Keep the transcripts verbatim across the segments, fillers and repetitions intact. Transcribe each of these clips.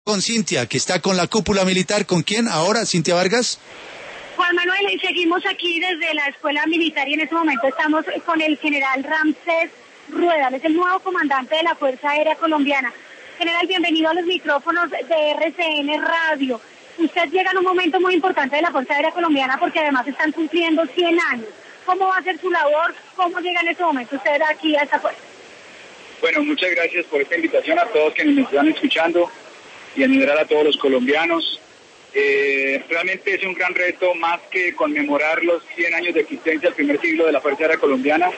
Con Cintia, que está con la cúpula militar. ¿Con quién ahora, Cintia Vargas? Juan Manuel, seguimos aquí desde la Escuela Militar y en este momento estamos con el general Ramsés Rueda, es el nuevo comandante de la Fuerza Aérea Colombiana. General, bienvenido a los micrófonos de R C N Radio. Usted llega en un momento muy importante de la Fuerza Aérea Colombiana porque además están cumpliendo cien años. ¿Cómo va a ser su labor? ¿Cómo llega en este momento usted aquí a esta fuerza? Bueno, muchas gracias por esta invitación a todos quienes nos están escuchando y en general a todos los colombianos. Eh, realmente es un gran reto, más que conmemorar los cien años de existencia del primer siglo de la Fuerza Aérea Colombiana,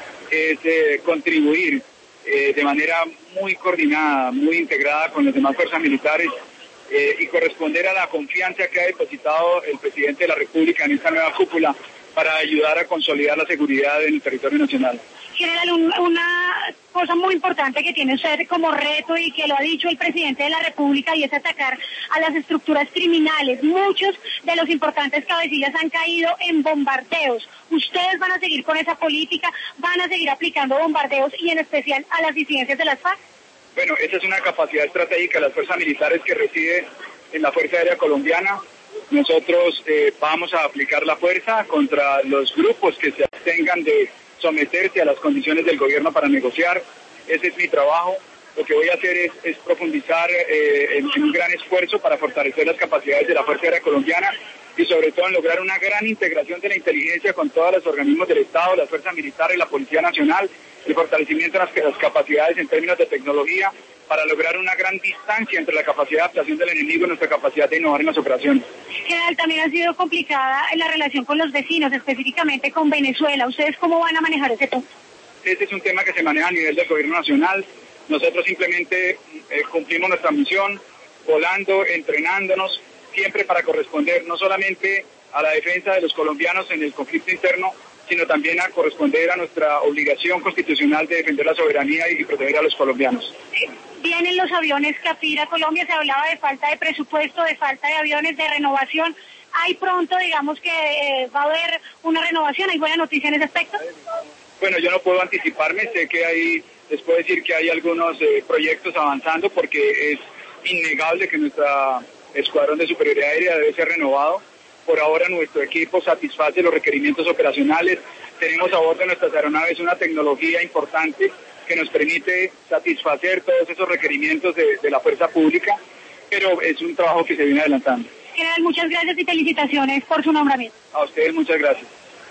es eh, contribuir eh, de manera muy coordinada, muy integrada con las demás fuerzas militares eh, y corresponder a la confianza que ha depositado el presidente de la República en esta nueva cúpula para ayudar a consolidar la seguridad en el territorio nacional. General, un, una cosa muy importante que tiene usted como reto y que lo ha dicho el presidente de la República y es atacar a las estructuras criminales. Muchos de los importantes cabecillas han caído en bombardeos. ¿Ustedes van a seguir con esa política? ¿Van a seguir aplicando bombardeos y en especial a las disidencias de las FARC? Bueno, esa es una capacidad estratégica de las fuerzas militares que reside en la Fuerza Aérea Colombiana. Nosotros eh, vamos a aplicar la fuerza contra los grupos que se abstengan de someterse a las condiciones del gobierno para negociar. Ese es mi trabajo. Lo que voy a hacer es, es profundizar eh, en, en un gran esfuerzo para fortalecer las capacidades de la Fuerza Aérea Colombiana y sobre todo en lograr una gran integración de la inteligencia con todos los organismos del Estado, las fuerzas militares, la Policía Nacional, el fortalecimiento de las, las capacidades en términos de tecnología para lograr una gran distancia entre la capacidad de adaptación del enemigo y nuestra capacidad de innovar en las operaciones. General, también ha sido complicada la relación con los vecinos, específicamente con Venezuela. ¿Ustedes cómo van a manejar ese punto? Este es un tema que se maneja a nivel del gobierno nacional. Nosotros simplemente eh, cumplimos nuestra misión, volando, entrenándonos, siempre para corresponder no solamente a la defensa de los colombianos en el conflicto interno, sino también a corresponder a nuestra obligación constitucional de defender la soberanía y proteger a los colombianos. Vienen los aviones Capira a Colombia, se hablaba de falta de presupuesto, de falta de aviones, de renovación. ¿Hay pronto, digamos, que eh, va a haber una renovación? ¿Hay buena noticia en ese aspecto? Bueno, yo no puedo anticiparme, sé que hay, les puedo decir que hay algunos eh, proyectos avanzando porque es innegable que nuestra escuadrón de superioridad aérea debe ser renovado. Por ahora nuestro equipo satisface los requerimientos operacionales. Tenemos a bordo de nuestras aeronaves una tecnología importante que nos permite satisfacer todos esos requerimientos de, de la fuerza pública, pero es un trabajo que se viene adelantando. General, muchas gracias y felicitaciones por su nombramiento. A ustedes muchas gracias.